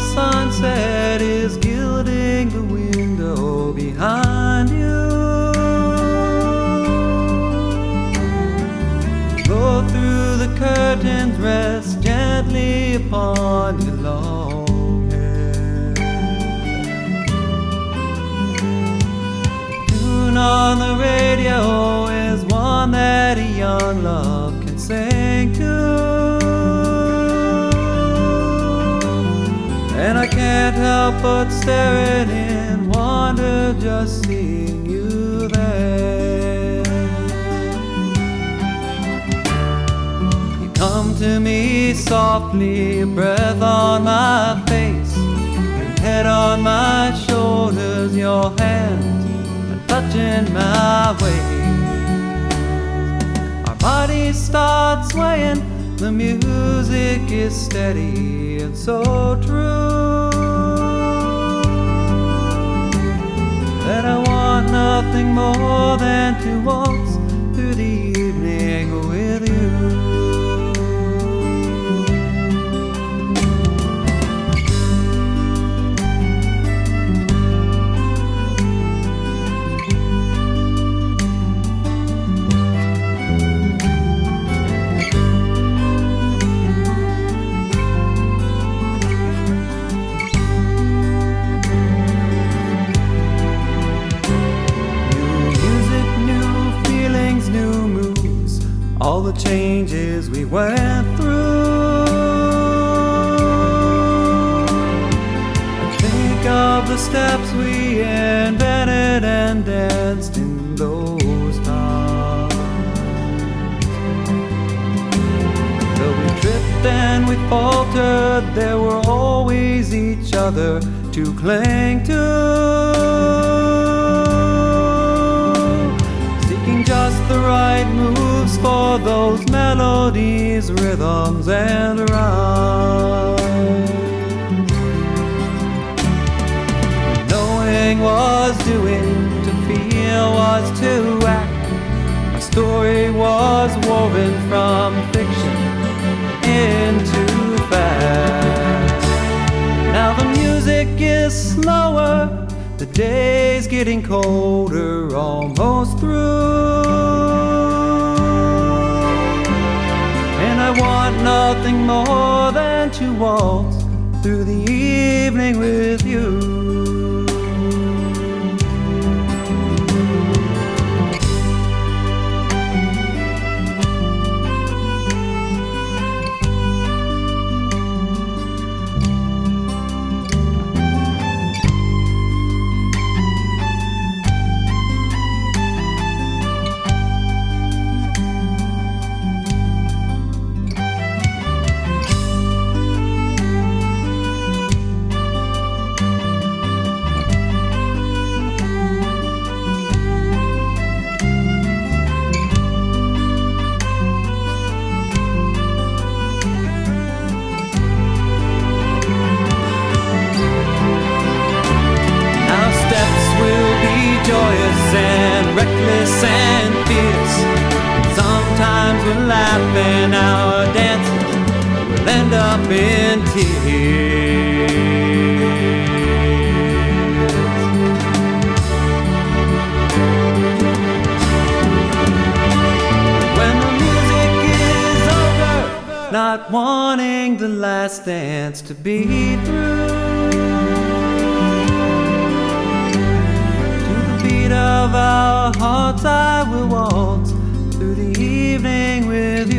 sunset is gilding the window behind you. Go through the curtains, rest gently upon your long hair. Tune on the radio is one that a young love can sing to. And I can't help but stare in wonder just seeing you there. You come to me softly, a breath on my face, your head on my shoulders, your hands are touching my waist. Our bodies start swaying, the music is steady and so true that I want nothing more than to waltz through the evening with you. All the changes we went through, I think of the steps we invented and danced in those times. Though we tripped and we faltered, there were always each other to cling to. Just the right moves for those melodies, rhythms, and rhymes. Knowing was doing, to feel was to act. My story was woven from fiction into fact. Now the music is slower, the day's getting colder, almost through. And I want nothing more than to waltz through the evening with you. Joyous and reckless and fierce. Sometimes we're laughing, our dances will end up in tears. When the music is over, not wanting the last dance to be through, of our hearts I will waltz through the evening with you.